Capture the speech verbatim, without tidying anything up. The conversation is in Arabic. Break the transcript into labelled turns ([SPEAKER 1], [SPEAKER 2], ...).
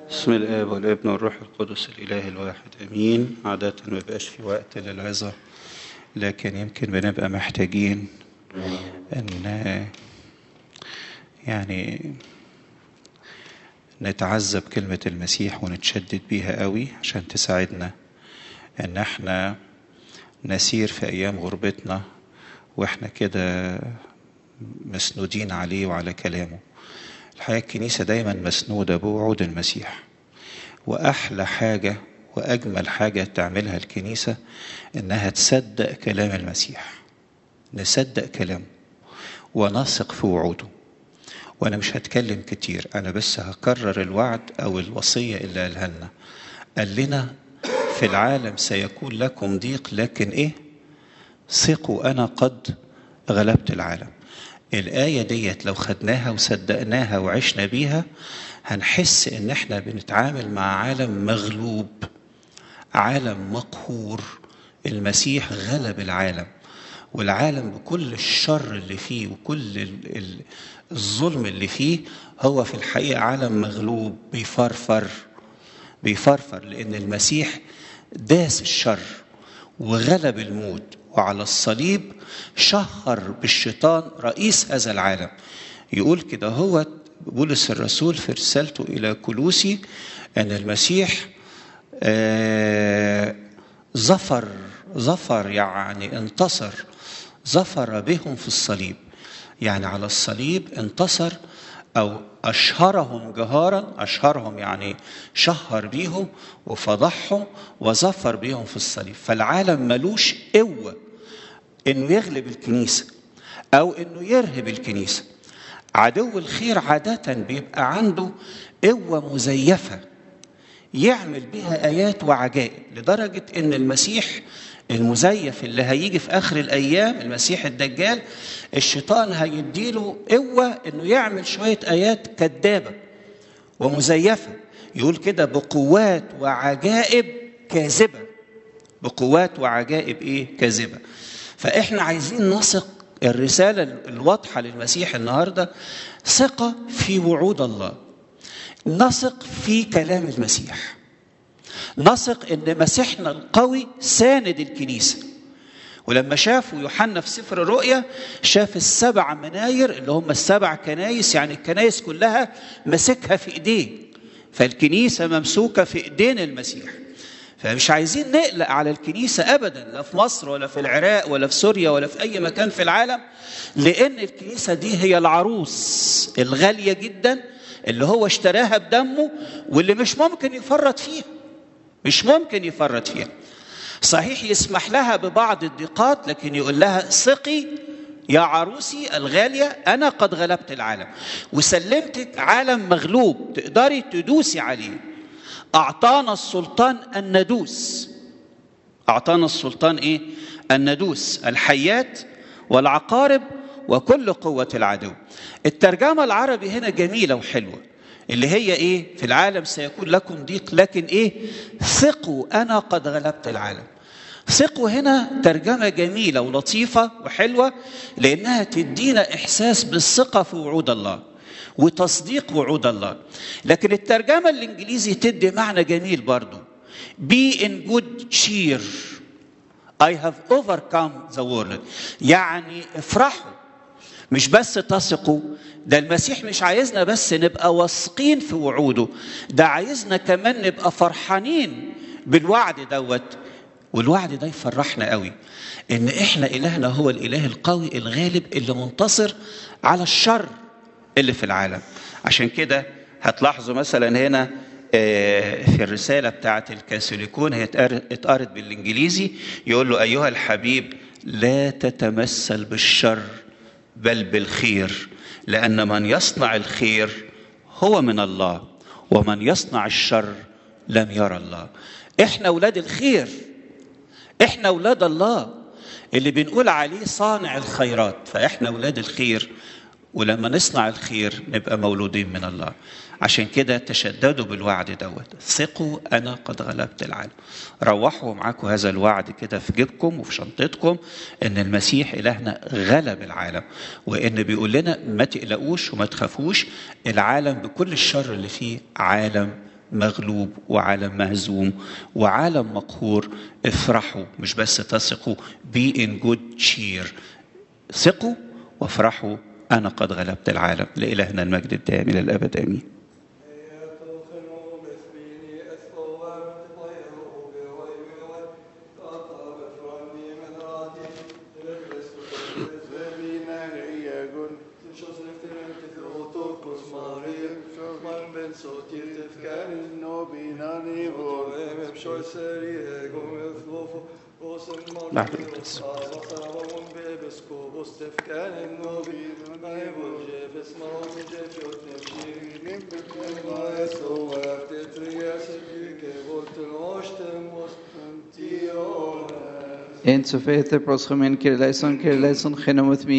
[SPEAKER 1] بسم الآب والابن والروح القدس الإله الواحد أمين. عادة ما بقاش في وقت للعظة، لكن يمكن بنبقى محتاجين أن يعني نتعذب كلمة المسيح ونتشدد بيها قوي عشان تساعدنا أن احنا نسير في أيام غربتنا وإحنا كده مسنودين عليه وعلى كلامه. الحقيقة الكنيسة دايما مسنودة بوعود المسيح، وأحلى حاجة وأجمل حاجة تعملها الكنيسة إنها تصدق كلام المسيح، نصدق كلامه ونثق في وعوده. وأنا مش هتكلم كتير، أنا بس هكرر الوعد أو الوصية اللي قالها لنا. قال لنا في العالم سيكون لكم ضيق، لكن إيه؟ ثقوا أنا قد غلبت العالم. الآية ديت لو خدناها وصدقناها وعشنا بيها هنحس إن إحنا بنتعامل مع عالم مغلوب، عالم مقهور. المسيح غلب العالم، والعالم بكل الشر اللي فيه وكل الظلم اللي فيه هو في الحقيقة عالم مغلوب بيفرفر بيفرفر لأن المسيح داس الشر وغلب الموت، وعلى الصليب شهر بالشيطان رئيس هذا العالم. يقول كده هو بولس الرسول في رسالته إلى كولوسي أن المسيح آه ظفر ظفر يعني انتصر ظفر بهم في الصليب، يعني على الصليب انتصر أو أشهرهم جهارا. أشهرهم يعني شهر بيهم وفضحهم وظفر بيهم في الصليب. فالعالم ملوش قوة إنه يغلب الكنيسة أو إنه يرهب الكنيسة. عدو الخير عادة بيبقى عنده قوة مزيفة يعمل بها آيات وعجائب، لدرجة إن المسيح المزيف اللي هيجي في آخر الأيام، المسيح الدجال، الشيطان هيديله قوة إنه يعمل شوية آيات كذابة ومزيفة. يقول كده بقوات وعجائب كاذبة، بقوات وعجائب إيه؟ كاذبة. فإحنا عايزين نثق. الرسالة الواضحة للمسيح النهاردة ثقة في وعود الله، نثق في كلام المسيح، نثق إن مسيحنا القوي ساند الكنيسة. ولما شافوا يوحنا في سفر الرؤيا شاف السبع مناير اللي هم السبع كنايس، يعني الكنايس كلها مسكها في إيديه، فالكنيسة ممسوكة في إيدين المسيح. فمش عايزين نقلق على الكنيسة أبدا، لا في مصر ولا في العراق ولا في سوريا ولا في أي مكان في العالم، لأن الكنيسة دي هي العروس الغالية جدا اللي هو اشتراها بدمه واللي مش ممكن يفرط فيها، مش ممكن يفرط فيها. صحيح يسمح لها ببعض الضيقات، لكن يقول لها ثقي يا عروسي الغالية، أنا قد غلبت العالم وسلمتك عالم مغلوب تقدري تدوسي عليه. أعطانا السلطان أن ندوس. أعطانا السلطان إيه؟ أن ندوس الحيات والعقارب وكل قوة العدو. الترجمة العربي هنا جميلة وحلوة، اللي هي إيه؟ في العالم سيكون لكم ضيق، لكن إيه؟ ثقوا أنا قد غلبت العالم. ثقوا هنا ترجمة جميلة ولطيفة وحلوة، لأنها تدينا إحساس بالثقة في وعود الله وتصديق وعود الله. لكن الترجمة الإنجليزي تدي معنى جميل برضو، be in good cheer I have overcome the world. يعني افرحوا، مش بس تثقوا. ده المسيح مش عايزنا بس نبقى واثقين في وعوده، ده عايزنا كمان نبقى فرحانين بالوعد دوت. والوعد ده يفرحنا قوي، ان احنا إلهنا هو الإله القوي الغالب اللي منتصر على الشر اللي في العالم. عشان كده هتلاحظوا مثلا هنا في الرسالة بتاعة الكاثوليكون، هي اتقرت بالإنجليزي، يقول له أيها الحبيب لا تتمثل بالشر بل بالخير، لأن من يصنع الخير هو من الله، ومن يصنع الشر لم يرى الله. إحنا أولاد الخير، إحنا أولاد الله اللي بنقول عليه صانع الخيرات، فإحنا أولاد الخير، ولما نصنع الخير نبقى مولودين من الله. عشان كده تشددوا بالوعد دوت، ثقوا أنا قد غلبت العالم. روحوا معاكم هذا الوعد كده في جيبكم وفي شنطتكم، إن المسيح إلهنا غلب العالم، وإن بيقول لنا ما تقلقوش وما تخافوش، العالم بكل الشر اللي فيه عالم مغلوب وعالم مهزوم وعالم مقهور، افرحوا، مش بس تثقوا، be in good cheer، ثقوا وافرحوا، أنا قد غلبت العالم. لإلهنا المجد الدائم إلى الأبد آمين. بعد القدس
[SPEAKER 2] En så fete proschomen kirleison kirleison chenomot mi